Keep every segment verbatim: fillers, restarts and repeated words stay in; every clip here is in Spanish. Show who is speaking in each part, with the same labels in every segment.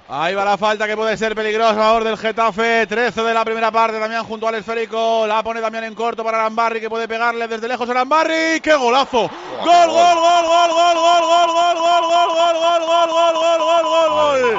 Speaker 1: Ahí va la falta que puede ser peligrosa a favor del Getafe. trece de la primera parte, Damián junto al esférico. La pone Damián en corto para Arambarri, que puede pegarle desde lejos a Arambarri. ¡Qué golazo! ¡Gol, gol, gol, gol, gol, gol, gol, gol, gol, gol, gol, gol, gol, gol, gol, gol, gol, gol!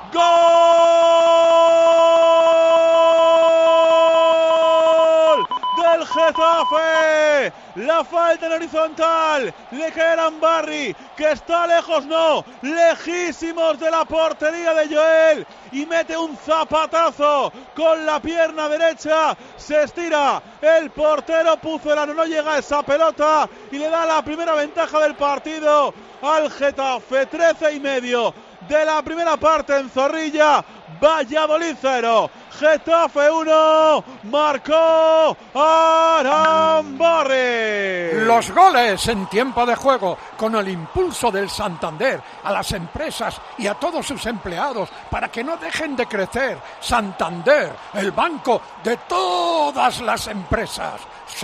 Speaker 1: ¡Gol del Getafe! La falta en horizontal, le cae Arambarri, que está lejos, no, lejísimos de la portería de Joel, y mete un zapatazo con la pierna derecha, se estira el portero Pucelano, no llega a esa pelota y le da la primera ventaja del partido al Getafe. Trece y medio de la primera parte en Zorrilla. Valladolid cero, Getafe uno, marcó Arambarri.
Speaker 2: Los goles en tiempo de juego, con el impulso del Santander a las empresas y a todos sus empleados para que no dejen de crecer. Santander, el banco de todas las empresas.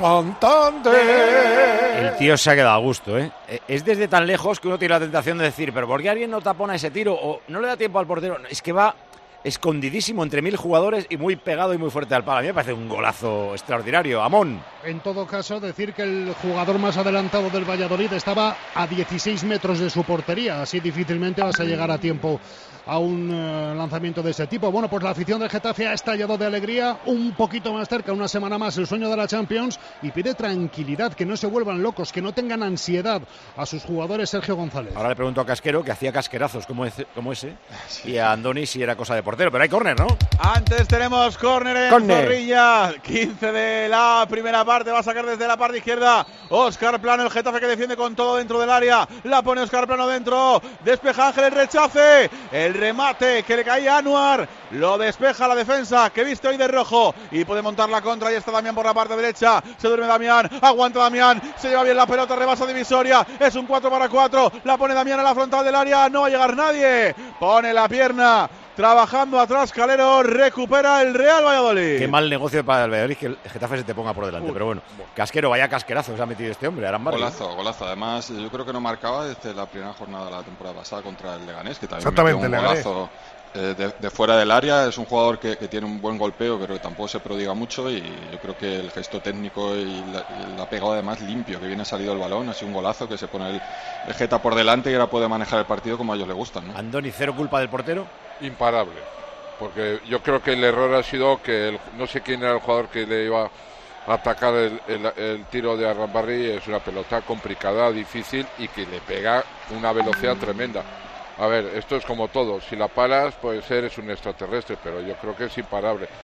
Speaker 2: Santander.
Speaker 3: El tío se ha quedado a gusto, ¿eh? Es desde tan lejos que uno tiene la tentación de decir, pero ¿por qué alguien no tapona ese tiro? O no le da tiempo al portero. Es que va escondidísimo entre mil jugadores y muy pegado y muy fuerte al palo. A mí me parece un golazo extraordinario. Amón.
Speaker 4: En todo caso, decir que el jugador más adelantado del Valladolid estaba a dieciséis metros de su portería, así difícilmente vas a llegar a tiempo a un uh, lanzamiento de ese tipo. Bueno, pues la afición del Getafe ha estallado de alegría, un poquito más cerca, una semana más, el sueño de la Champions, y pide tranquilidad, que no se vuelvan locos, que no tengan ansiedad a sus jugadores. Sergio González.
Speaker 3: Ahora le pregunto a Casquero, que hacía casquerazos como ese, como ese sí. Y a Andoni si era cosa de portero, pero hay córner, ¿no?
Speaker 1: Antes tenemos córner en corner. Zorrilla, quince de la primera parte, va a sacar desde la parte izquierda Óscar Plano, el Getafe que defiende con todo dentro del área, la pone Óscar Plano dentro, despeja Ángel, el rechace, el remate que le caía a Anuar, lo despeja la defensa que viste hoy de rojo y puede montar la contra. Y está Damián por la parte derecha, se duerme Damián, aguanta Damián, se lleva bien la pelota, rebasa divisoria, es un cuatro para cuatro, la pone Damián a la frontal del área, no va a llegar nadie, pone la pierna trabajando atrás Calero, recupera el Real Valladolid.
Speaker 3: Qué mal negocio para el Valladolid que el Getafe se te ponga por delante. Uy, pero bueno, Casquero, vaya casquerazo que se ha metido este hombre, Arambarri.
Speaker 5: Golazo, golazo. Además, yo creo que no marcaba desde la primera jornada de la temporada pasada contra el Leganés, que también metió un golazo eh, de, de fuera del área. Es un jugador que, que tiene un buen golpeo, pero que tampoco se prodiga mucho, y yo creo que el gesto técnico y la, y la pegada además limpio, que viene salido el balón, ha sido un golazo que se pone el, el Geta por delante y ahora puede manejar el partido como a ellos les gustan, ¿no?
Speaker 3: Andoni, cero culpa del portero.
Speaker 6: Imparable, porque yo creo que el error ha sido que el, no sé quién era el jugador que le iba a atacar el, el, el tiro de Arambarri. Es una pelota complicada, difícil y que le pega una velocidad tremenda. A ver, esto es como todo, si la paras pues eres un extraterrestre, pero yo creo que es imparable.